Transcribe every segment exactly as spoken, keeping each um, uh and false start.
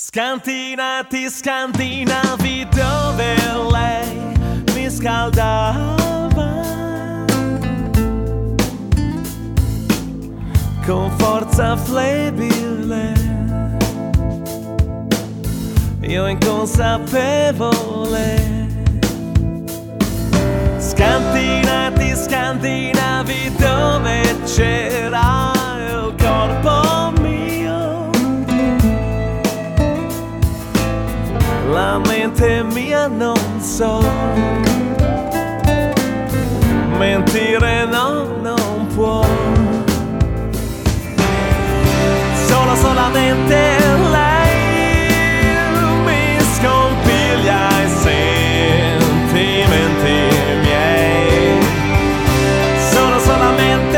Scantinati, scandinavi dove lei mi scaldava con forza flebile, io inconsapevole. Scantinati, scandinavi dove c'era il corpo mio, la mente mia non so, mentire no, non può. Solo solamente lei mi scompiglia i sentimenti miei. Solo solamente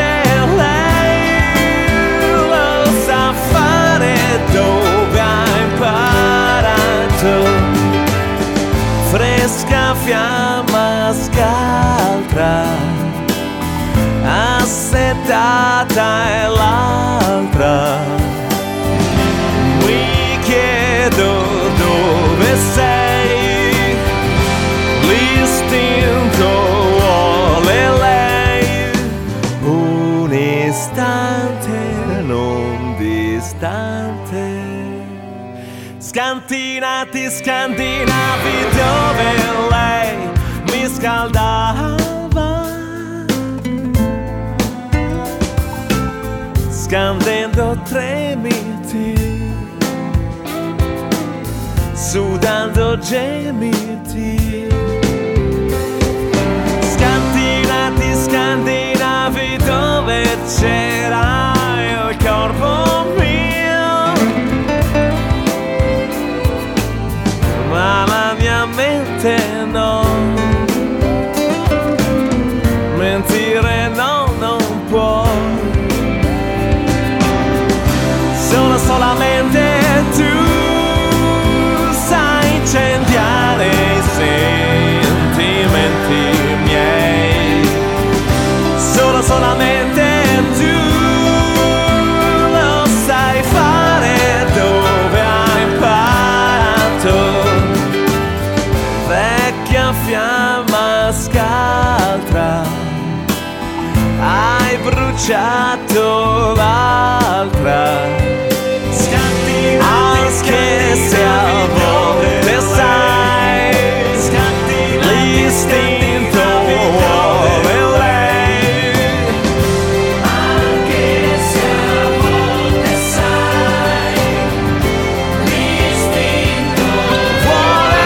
lei lo sa fare, dove ha imparato. Fresca fiamma scaltra, assetata è l'altra. Mi chiedo dove sei, l'istinto vuole lei. Un istante non distante. Scantinati, scandinavi dove lei mi scaldava, scandendo tremiti, sudando gemiti. Scantinati, scandinavi dove c'era il corpo mio, ma la mia mente no, mentire no, non può. Sono solamente tu sai incendiare i sentimenti miei. Solo solamente tu lo sai fare, dove hai imparato. Vecchia fiamma scaltra, hai bruciato l'altra. Anche se a volte sai, l'istinto vuole lei. Anche se a volte sai, l'istinto vuole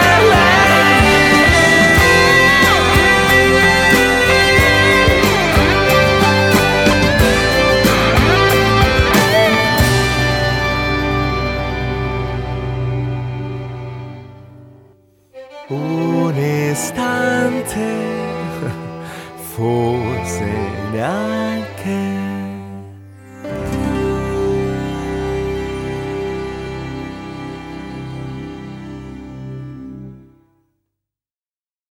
un istante, forse neanche.